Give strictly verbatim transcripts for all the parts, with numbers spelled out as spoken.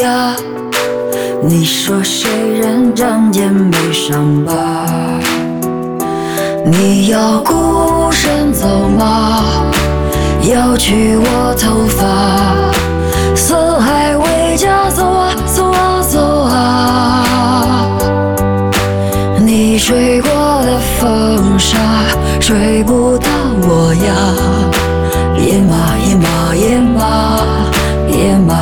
呀？你说谁人仗剑眉伤疤？你要孤身走吗？要取我头发？四海为家走啊走啊走啊！你吹过的风沙吹不到我呀，野马野马野马野马，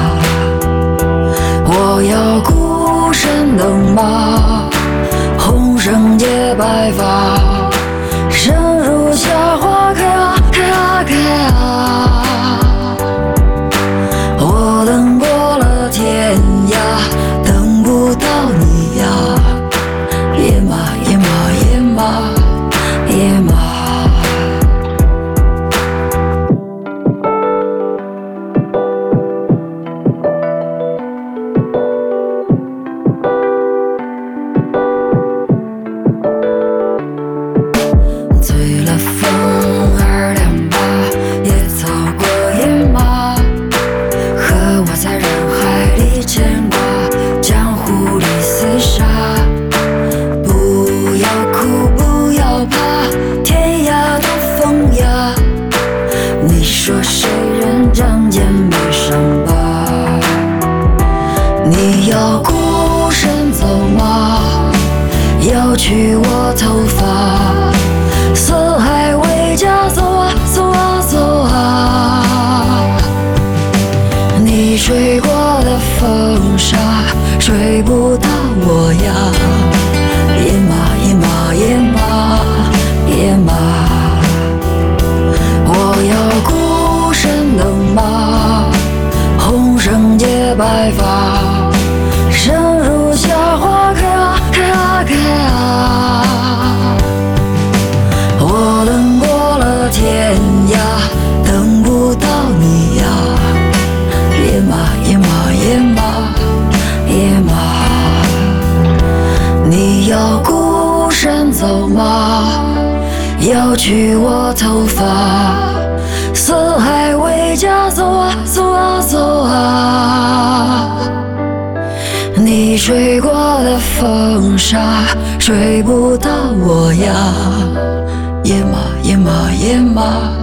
我要孤身等马，红绳结白发，生如夏花开啊开啊开啊！我等过了天涯，等不到你呀，野马野马野马野马。醉了风儿两把，也走过野马，和我在人海里牵挂，江湖里厮杀。不要哭不要怕，天涯的风呀，你说谁人仗剑眉伤疤？你要孤身走吗？要取我头发？四海为家走啊走啊走啊！你吹过的风沙吹不到我呀，野马野马野马野马，我要孤身等马，红绳结白发，生如夏花开啊开啊开啊！我等过了天涯，等不到你呀，野马野马野马野马，你要孤身走吗？要取我头发？四海为家走啊走啊走啊！你吹过的风沙吹不到我呀，野马野马野马